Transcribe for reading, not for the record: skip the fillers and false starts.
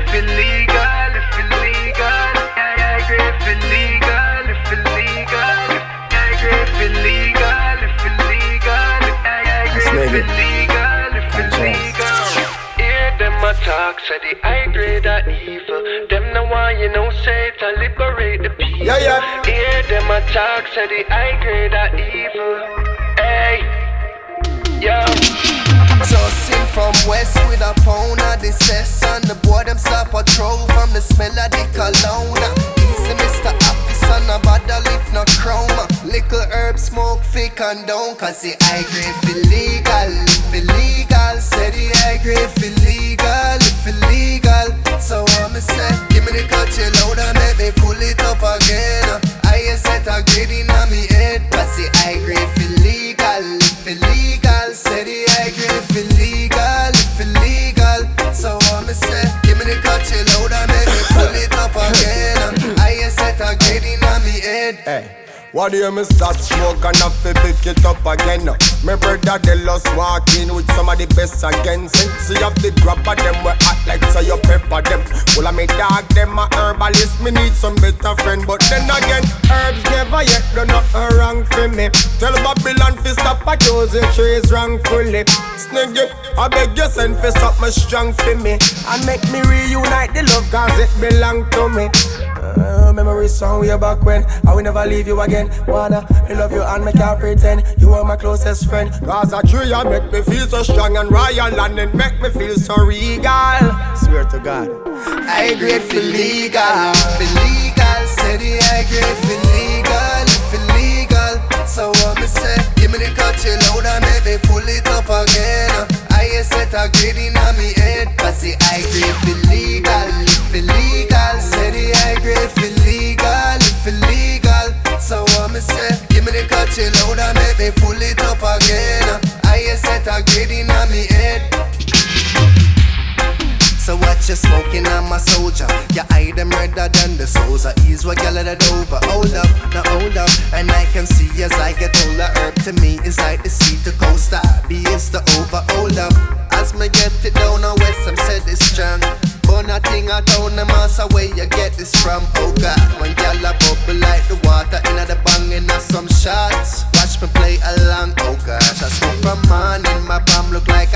if illegal, if illegal. I agree if illegal, if illegal. I agree if illegal, if illegal. I agree if illegal, if illegal. Hear them a talk, say the high grade are evil. Them no want you know say to liberate the people. Hear them a talk, say the high grade are evil. Hey, yo. Tossing from west with a pound of the cess. On the board them stop a throw from the smell of the cologne. Easy Mr. Officer, no bother lift no chroma. Little herb smoke fake and down. Cause the high grade illegal, if illegal. Say the high grade illegal, if illegal. So what me say, give me the cut you loud and make me pull it up again. I set a grade in on me head. Cause the high grade illegal, if illegal. Say the high grade illegal, if illegal. So what me say, give me the cut you loud and make me pull it up again. I set a grade in on me head. Hey. What do you me start smoke and have to pick it up again? My brother they lost walking with some of the best again. Since you have the grab of them we act like so you pepper them. Well I me dog them a herbalist, me need some better friend. But then again, herbs never yet done nothing wrong for me. Tell Babylon fi stop a choosing trees wrongfully. Snake it, I beg you send fi something strong for me. And make me reunite the love cause it belong to me. Memories song way back when I will never leave you again. Wanna, I love you and me can't pretend you are my closest friend. Cause a tree you make me feel so strong and royal, and it make me feel so regal. Swear to God, I agree if illegal, if illegal. Say the I agree if illegal, if illegal. So what me say, give me the cut you loud and make me pull it up again. I set a grade in on me head. Cause the I agree if illegal, if illegal. Say the I agree if illegal, if illegal. So what me say, give me the cut you loud and make me pull it up again. I set a grade in on me head. So what you smoking on my soldier? Your eye them redder than the Sousa. Ease what you let it over. Hold up, now hold up. And I can see as I get older. Herb to me is like the sea to coast. B is the over, hold up. As me get it down on west, I'm said it's strong. But nothing I told them as where you get this from. Oh God, when y'all a bubble like the water in the banging of some shots. Watch me play along, oh gosh. I smoke from morning, my palm look like